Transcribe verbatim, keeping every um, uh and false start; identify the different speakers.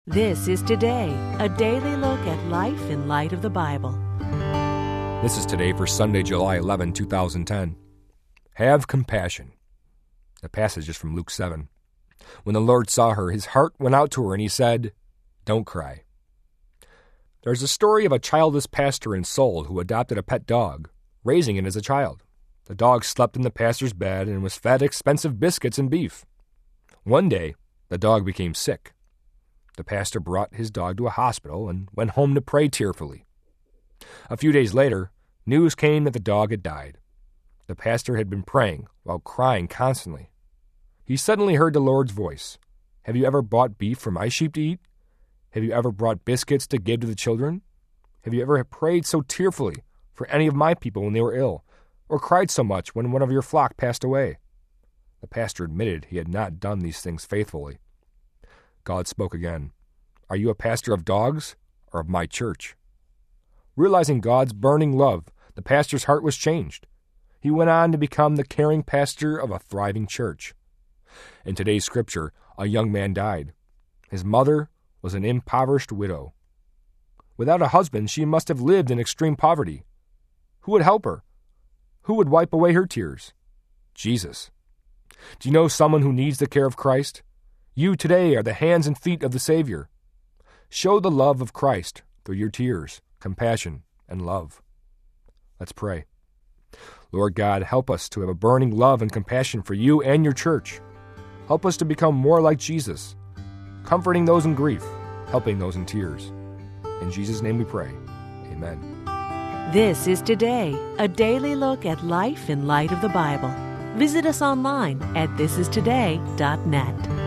Speaker 1: This is Today, a daily look at life in light of the Bible.
Speaker 2: This is Today for Sunday, July eleventh, twenty ten. Have compassion. The passage is from Luke seven. When the Lord saw her, his heart went out to her, and he said, "Don't cry." There's a story of a childless pastor in Seoul who adopted a pet dog, raising it as a child. The dog slept in the pastor's bed and was fed expensive biscuits and beef. One day, the dog became sick. The pastor brought his dog to a hospital and went home to pray tearfully. A few days later, news came that the dog had died. The pastor had been praying while crying constantly. He suddenly heard the Lord's voice. "Have you ever bought beef for my sheep to eat? Have you ever brought biscuits to give to the children? Have you ever prayed so tearfully for any of my people when they were ill, or cried so much when one of your flock passed away?" The pastor admitted he had not done these things faithfully. God spoke again. "Are you a pastor of dogs or of my church?" Realizing God's burning love, the pastor's heart was changed. He went on to become the caring pastor of a thriving church. In today's scripture, a young man died. His mother was an impoverished widow. Without a husband, she must have lived in extreme poverty. Who would help her? Who would wipe away her tears? Jesus. Do you know someone who needs the care of Christ? You today are the hands and feet of the Savior. Show the love of Christ through your tears, compassion, and love. Let's pray. Lord God, help us to have a burning love and compassion for you and your church. Help us to become more like Jesus, comforting those in grief, helping those in tears. In Jesus' name we pray. Amen.
Speaker 1: This is Today, a daily look at life in light of the Bible. Visit us online at this is today dot net.